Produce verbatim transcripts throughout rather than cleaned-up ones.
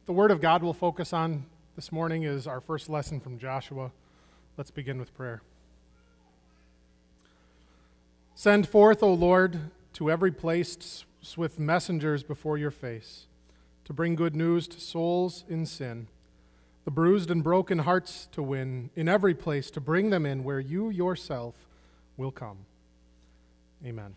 The Word of God we'll focus on this morning is our first lesson from Joshua. Let's begin with prayer. Send forth, O Lord, to every place swift messengers before your face, to bring good news to souls in sin, the bruised and broken hearts to win, in every place to bring them in where you yourself will come. Amen.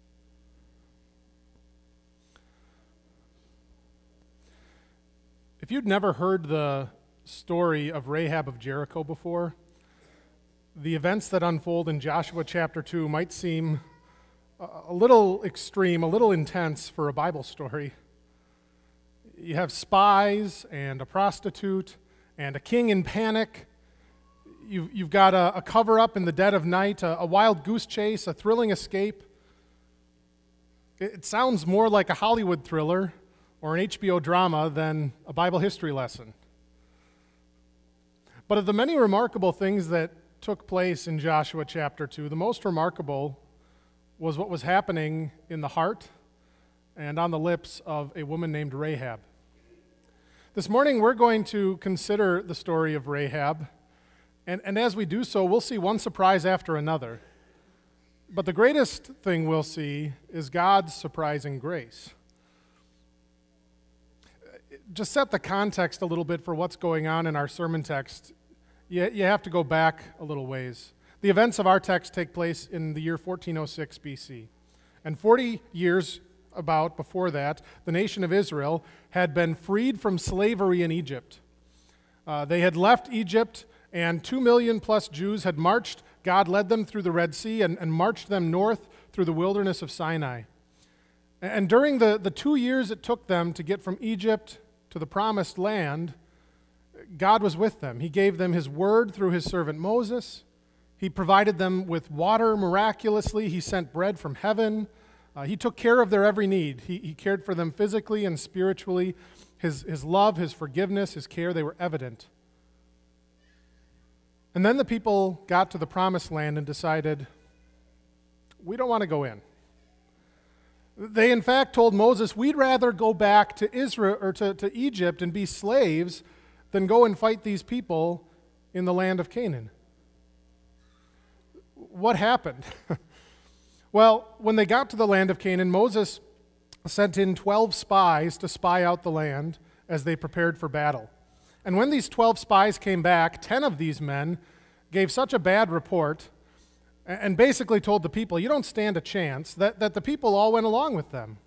If you'd never heard the story of Rahab of Jericho before, the events that unfold in Joshua chapter two might seem a little extreme, a little intense for a Bible story. You have spies and a prostitute and a king in panic. You've, you've got a, a cover-up in the dead of night, a, a wild goose chase, a thrilling escape. It, it sounds more like a Hollywood thriller or an H B O drama than a Bible history lesson. But of the many remarkable things that took place in Joshua chapter two, the most remarkable was what was happening in the heart and on the lips of a woman named Rahab. This morning we're going to consider the story of Rahab, and, and as we do so, we'll see one surprise after another. But the greatest thing we'll see is God's surprising grace. Just set the context a little bit for what's going on in our sermon text. You, you have to go back a little ways. The events of our text take place in the year fourteen oh six B C. And forty years about before that, the nation of Israel had been freed from slavery in Egypt. Uh, they had left Egypt, and two million plus Jews had marched. God led them through the Red Sea and, and marched them north through the wilderness of Sinai. And during the, the two years it took them to get from Egypt to the promised land, God was with them. He gave them his word through his servant Moses. He provided them with water miraculously. He sent bread from heaven. Uh, he took care of their every need. He, he cared for them physically and spiritually. His, his love, his forgiveness, his care, they were evident. And then the people got to the promised land and decided, we don't want to go in. They, in fact, told Moses, we'd rather go back to Israel or to, to Egypt and be slaves than go and fight these people in the land of Canaan. What happened? Well, when they got to the land of Canaan, Moses sent in twelve spies to spy out the land as they prepared for battle. And when these twelve spies came back, ten of these men gave such a bad report and basically told the people, you don't stand a chance, that, that the people all went along with them.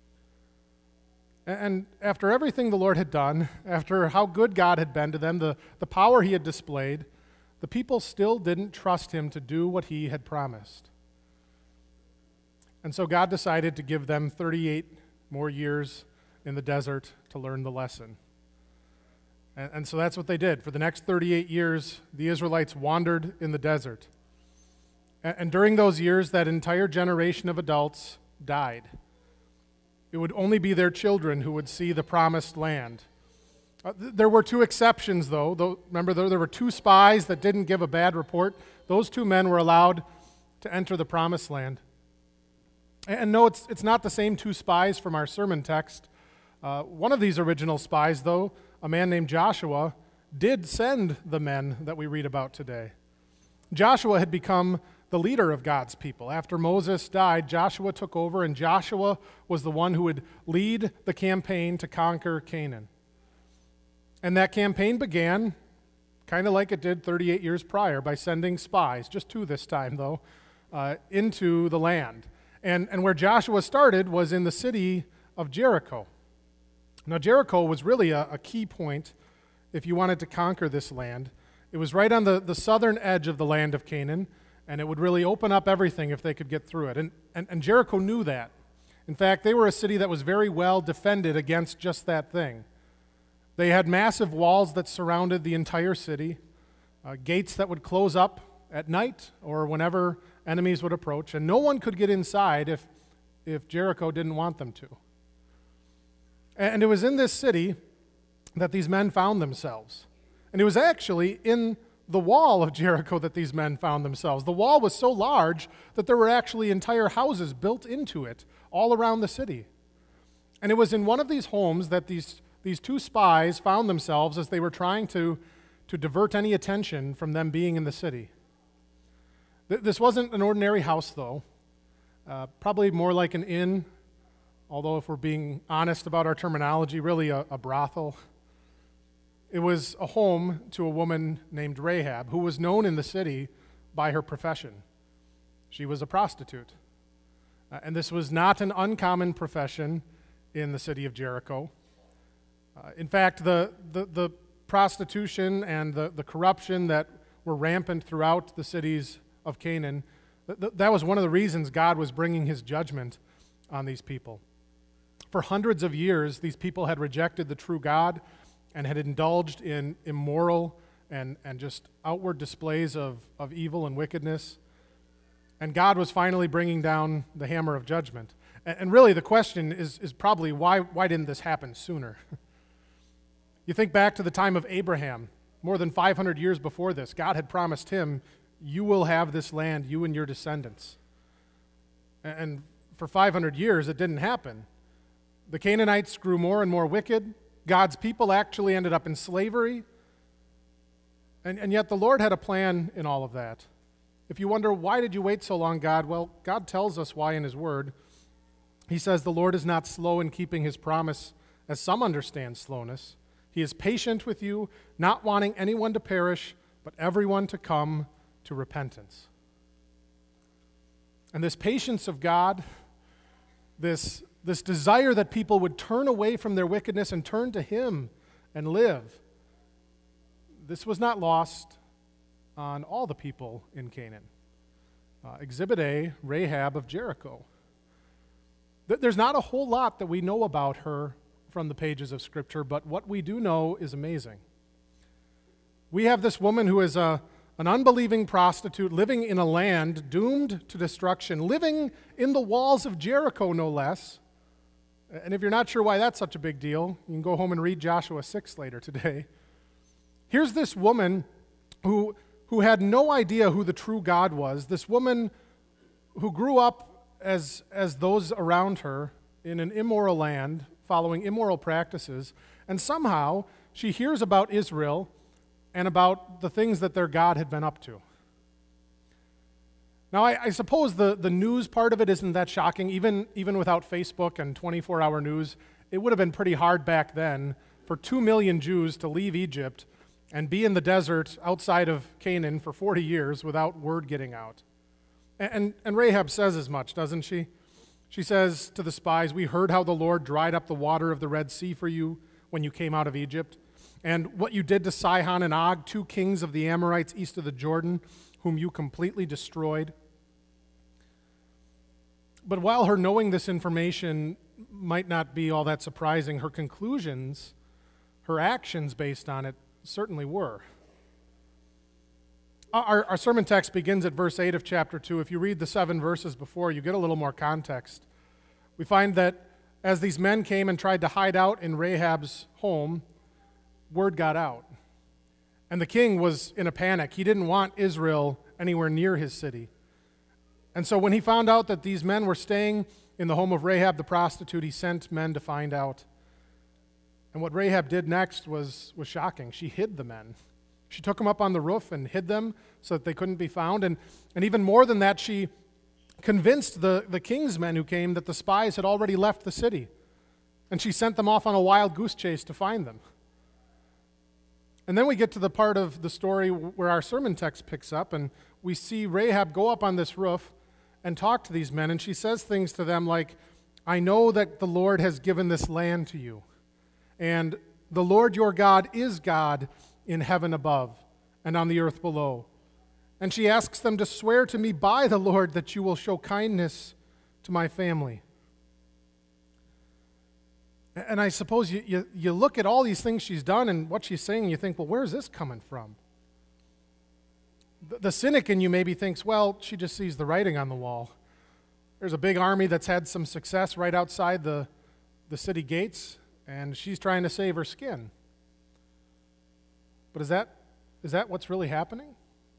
And after everything the Lord had done, after how good God had been to them, the, the power he had displayed, the people still didn't trust him to do what he had promised. And so God decided to give them thirty-eight more years in the desert to learn the lesson. And, and so that's what they did. For the next thirty-eight years, the Israelites wandered in the desert. And during those years, that entire generation of adults died. It would only be their children who would see the promised land. Uh, th- there were two exceptions, though. though remember, there, there were two spies that didn't give a bad report. Those two men were allowed to enter the promised land. And, and no, it's, it's not the same two spies from our sermon text. Uh, one of these original spies, though, a man named Joshua, did send the men that we read about today. Joshua had become the leader of God's people. After Moses died, Joshua took over, and Joshua was the one who would lead the campaign to conquer Canaan. And that campaign began kind of like it did thirty-eight years prior by sending spies, just two this time though, uh, into the land. And, and where Joshua started was in the city of Jericho. Now Jericho was really a, a key point if you wanted to conquer this land. It was right on the, the southern edge of the land of Canaan, and it would really open up everything if they could get through it. And, and, and Jericho knew that. In fact, they were a city that was very well defended against just that thing. They had massive walls that surrounded the entire city, uh, gates that would close up at night or whenever enemies would approach, and no one could get inside if, if Jericho didn't want them to. And it was in this city that these men found themselves. And it was actually in the wall of Jericho that these men found themselves. The wall was so large that there were actually entire houses built into it all around the city. And it was in one of these homes that these, these two spies found themselves as they were trying to, to divert any attention from them being in the city. Th- this wasn't an ordinary house, though. Uh, probably more like an inn, although if we're being honest about our terminology, really a, a brothel. It was a home to a woman named Rahab, who was known in the city by her profession. She was a prostitute. Uh, and this was not an uncommon profession in the city of Jericho. Uh, in fact, the, the, the prostitution and the, the corruption that were rampant throughout the cities of Canaan, th- that was one of the reasons God was bringing his judgment on these people. For hundreds of years, these people had rejected the true God and had indulged in immoral and, and just outward displays of, of evil and wickedness. And God was finally bringing down the hammer of judgment. And, and really the question is, is probably, why, why didn't this happen sooner? You think back to the time of Abraham, more than five hundred years before this, God had promised him, you will have this land, you and your descendants. And for five hundred years, it didn't happen. The Canaanites grew more and more wicked. God's people actually ended up in slavery. And, and yet the Lord had a plan in all of that. If you wonder, why did you wait so long, God? Well, God tells us why in his word. He says, the Lord is not slow in keeping his promise, as some understand slowness. He is patient with you, not wanting anyone to perish, but everyone to come to repentance. And this patience of God, this, this desire that people would turn away from their wickedness and turn to him and live, this was not lost on all the people in Canaan. Uh, Exhibit A, Rahab of Jericho. Th- there's not a whole lot that we know about her from the pages of Scripture, but what we do know is amazing. We have this woman who is a, an unbelieving prostitute living in a land doomed to destruction, living in the walls of Jericho, no less. And if you're not sure why that's such a big deal, you can go home and read Joshua six later today. Here's this woman who, who had no idea who the true God was, this woman who grew up as, as those around her in an immoral land, following immoral practices, and somehow she hears about Israel and about the things that their God had been up to. Now, I, I suppose the, the news part of it isn't that shocking. Even, even without Facebook and twenty-four hour news, it would have been pretty hard back then for two million Jews to leave Egypt and be in the desert outside of Canaan for forty years without word getting out. And, and, and Rahab says as much, doesn't she? She says to the spies, we heard how the Lord dried up the water of the Red Sea for you when you came out of Egypt, and what you did to Sihon and Og, two kings of the Amorites east of the Jordan, whom you completely destroyed. But while her knowing this information might not be all that surprising, her conclusions, her actions based on it, certainly were. Our, our sermon text begins at verse eight of chapter two. If you read the seven verses before, you get a little more context. We find that as these men came and tried to hide out in Rahab's home, word got out. And the king was in a panic. He didn't want Israel anywhere near his city. And so when he found out that these men were staying in the home of Rahab the prostitute, he sent men to find out. And what Rahab did next was, was shocking. She hid the men. She took them up on the roof and hid them so that they couldn't be found. And, and even more than that, she convinced the, the king's men who came that the spies had already left the city. And she sent them off on a wild goose chase to find them. And then we get to the part of the story where our sermon text picks up, and we see Rahab go up on this roof and talk to these men, and she says things to them like, I know that the Lord has given this land to you, and the Lord your God is God in heaven above and on the earth below. And she asks them to swear to me by the Lord that you will show kindness to my family. And I suppose you, you, you look at all these things she's done and what she's saying, and you think, well, where's this coming from? The, the cynic in you maybe thinks, well, she just sees the writing on the wall. There's a big army that's had some success right outside the, the city gates, and she's trying to save her skin. But is that, is that what's really happening?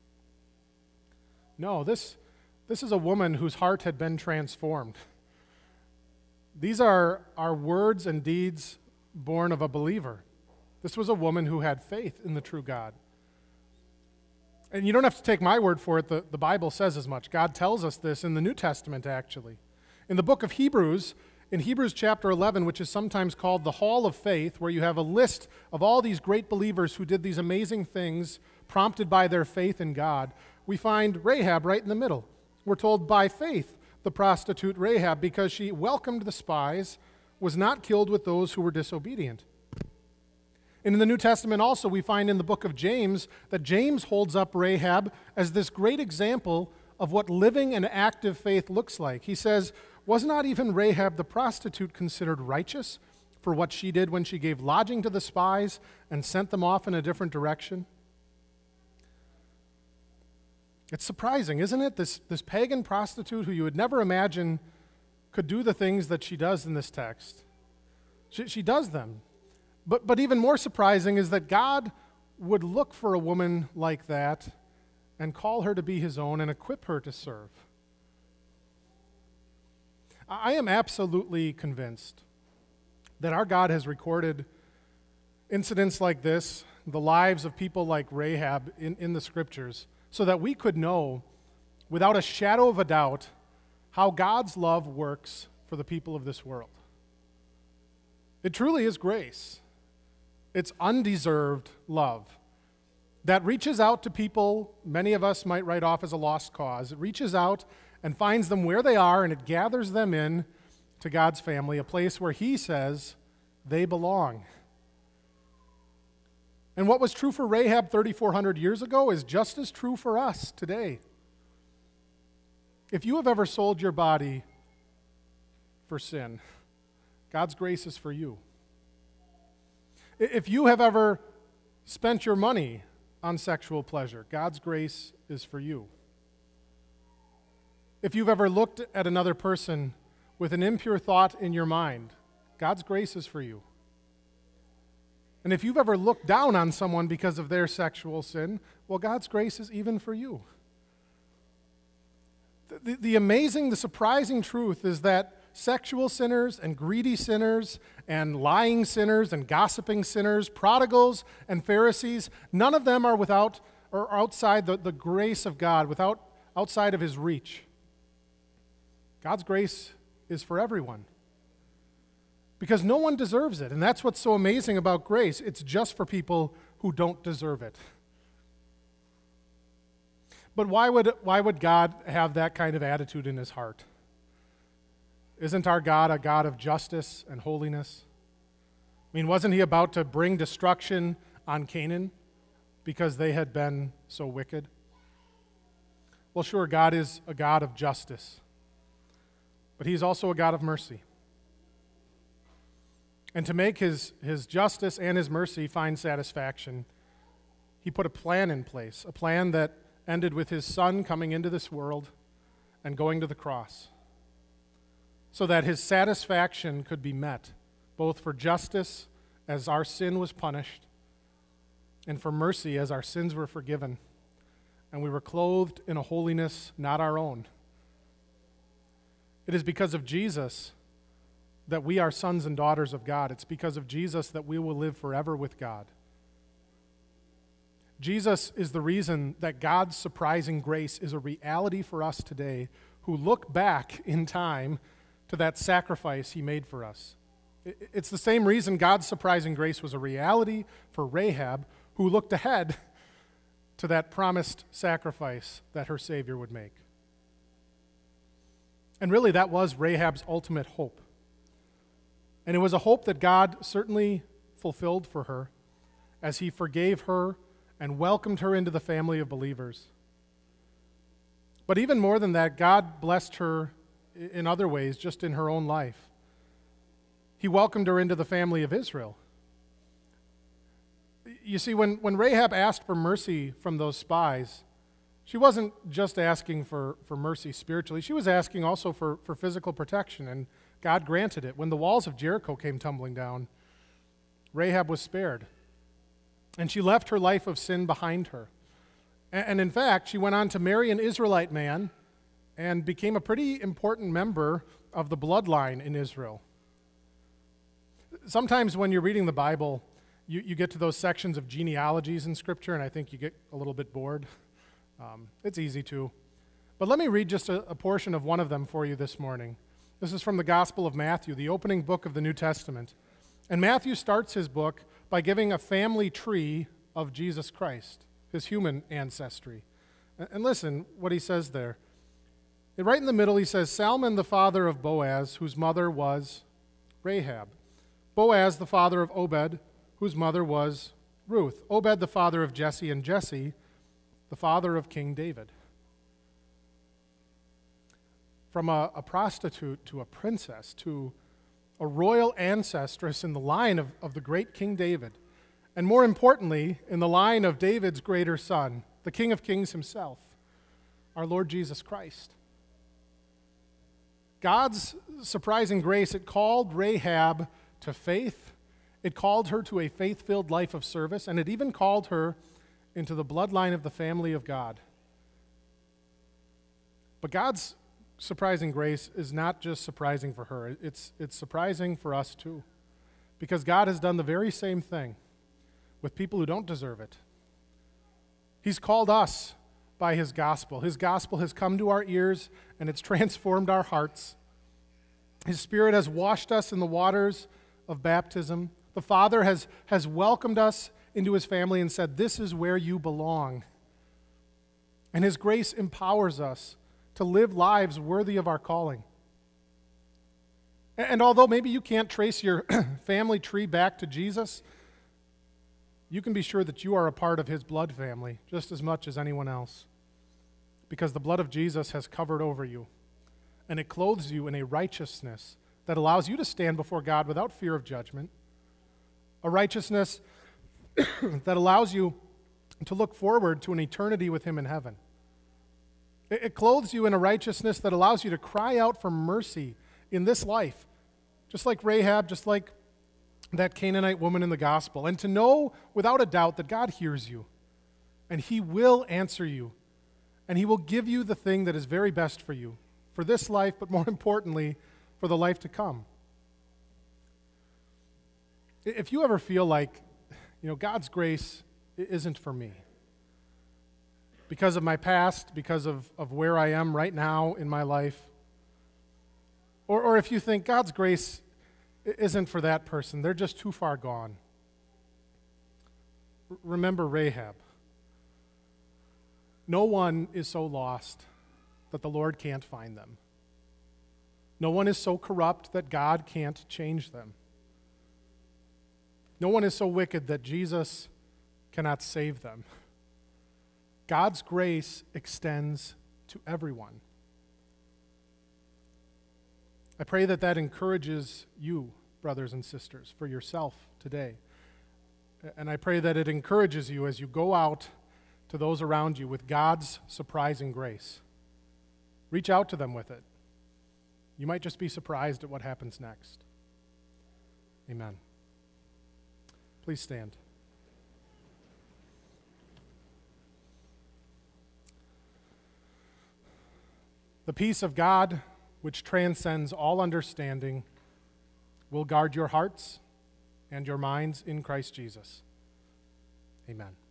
No, this, this is a woman whose heart had been transformed. These are, are words and deeds born of a believer. This was a woman who had faith in the true God. And you don't have to take my word for it. The, the Bible says as much. God tells us this in the New Testament, actually. In the book of Hebrews, in Hebrews chapter eleven, which is sometimes called the Hall of Faith, where you have a list of all these great believers who did these amazing things prompted by their faith in God, we find Rahab right in the middle. We're told by faith, the prostitute Rahab, because she welcomed the spies, was not killed with those who were disobedient. And in the New Testament also, we find in the book of James that James holds up Rahab as this great example of what living an active faith looks like. He says, was not even Rahab the prostitute considered righteous for what she did when she gave lodging to the spies and sent them off in a different direction? It's surprising, isn't it? This, this pagan prostitute who you would never imagine could do the things that she does in this text. She, she does them. But, but even more surprising is that God would look for a woman like that and call her to be his own and equip her to serve. I am absolutely convinced that our God has recorded incidents like this, the lives of people like Rahab in, in the Scriptures, so that we could know without a shadow of a doubt how God's love works for the people of this world. It truly is grace. It's undeserved love that reaches out to people many of us might write off as a lost cause. It reaches out and finds them where they are, and it gathers them in to God's family, a place where he says they belong. And what was true for Rahab thirty-four hundred years ago is just as true for us today. If you have ever sold your body for sin, God's grace is for you. If you have ever spent your money on sexual pleasure, God's grace is for you. If you've ever looked at another person with an impure thought in your mind, God's grace is for you. And if you've ever looked down on someone because of their sexual sin, well, God's grace is even for you. The, the, the amazing, the surprising truth is that sexual sinners and greedy sinners and lying sinners and gossiping sinners, prodigals and Pharisees, none of them are without or outside the, the grace of God, without outside of his reach. God's grace is for everyone because no one deserves it. And that's what's so amazing about grace. It's just for people who don't deserve it. But why would, why would God have that kind of attitude in his heart? Isn't our God a God of justice and holiness? I mean, wasn't he about to bring destruction on Canaan because they had been so wicked? Well, sure, God is a God of justice, but he's also a God of mercy. And to make his, his justice and his mercy find satisfaction, he put a plan in place, a plan that ended with his son coming into this world and going to the cross, so that his satisfaction could be met, both for justice as our sin was punished, and for mercy as our sins were forgiven, and we were clothed in a holiness not our own. It is because of Jesus that we are sons and daughters of God. It's because of Jesus that we will live forever with God. Jesus is the reason that God's surprising grace is a reality for us today who look back in time to that sacrifice he made for us. It's the same reason God's surprising grace was a reality for Rahab, who looked ahead to that promised sacrifice that her Savior would make. And really, that was Rahab's ultimate hope. And it was a hope that God certainly fulfilled for her as he forgave her and welcomed her into the family of believers. But even more than that, God blessed her in other ways, just in her own life. He welcomed her into the family of Israel. You see, when, when Rahab asked for mercy from those spies, she wasn't just asking for, for mercy spiritually. She was asking also for, for physical protection, and God granted it. When the walls of Jericho came tumbling down, Rahab was spared. And she left her life of sin behind her. And, and in fact, she went on to marry an Israelite man and became a pretty important member of the bloodline in Israel. Sometimes when you're reading the Bible, you, you get to those sections of genealogies in Scripture, and I think you get a little bit bored. Um, it's easy to. But let me read just a, a portion of one of them for you this morning. This is from the Gospel of Matthew, the opening book of the New Testament. And Matthew starts his book by giving a family tree of Jesus Christ, his human ancestry. And, and listen what he says there. And right in the middle, he says, Salmon, the father of Boaz, whose mother was Rahab. Boaz, the father of Obed, whose mother was Ruth. Obed, the father of Jesse, and Jesse, the father of King David. From a, a prostitute to a princess to a royal ancestress in the line of, of the great King David. And more importantly, in the line of David's greater son, the King of Kings himself, our Lord Jesus Christ. God's surprising grace, it called Rahab to faith. It called her to a faith-filled life of service, and it even called her into the bloodline of the family of God. But God's surprising grace is not just surprising for her. It's, it's surprising for us too, because God has done the very same thing with people who don't deserve it. He's called us by his gospel. His gospel has come to our ears, and it's transformed our hearts. His Spirit has washed us in the waters of baptism. The Father has, has welcomed us into his family and said, this is where you belong. And his grace empowers us to live lives worthy of our calling. And although maybe you can't trace your family tree back to Jesus, you can be sure that you are a part of his blood family just as much as anyone else, because the blood of Jesus has covered over you, and it clothes you in a righteousness that allows you to stand before God without fear of judgment, a righteousness that allows you to look forward to an eternity with him in heaven. It, it clothes you in a righteousness that allows you to cry out for mercy in this life, just like Rahab, just like that Canaanite woman in the gospel, and to know without a doubt that God hears you, and he will answer you, and he will give you the thing that is very best for you, for this life, but more importantly, for the life to come. If you ever feel like, you know, God's grace isn't for me, because of my past, because of, of where I am right now in my life, or, or if you think God's grace isn't for that person, they're just too far gone, R- remember Rahab. No one is so lost that the Lord can't find them. No one is so corrupt that God can't change them. No one is so wicked that Jesus cannot save them. God's grace extends to everyone. I pray that that encourages you, brothers and sisters, for yourself today. And I pray that it encourages you as you go out to those around you with God's surprising grace. Reach out to them with it. You might just be surprised at what happens next. Amen. Please stand. The peace of God, which transcends all understanding, will guard your hearts and your minds in Christ Jesus. Amen.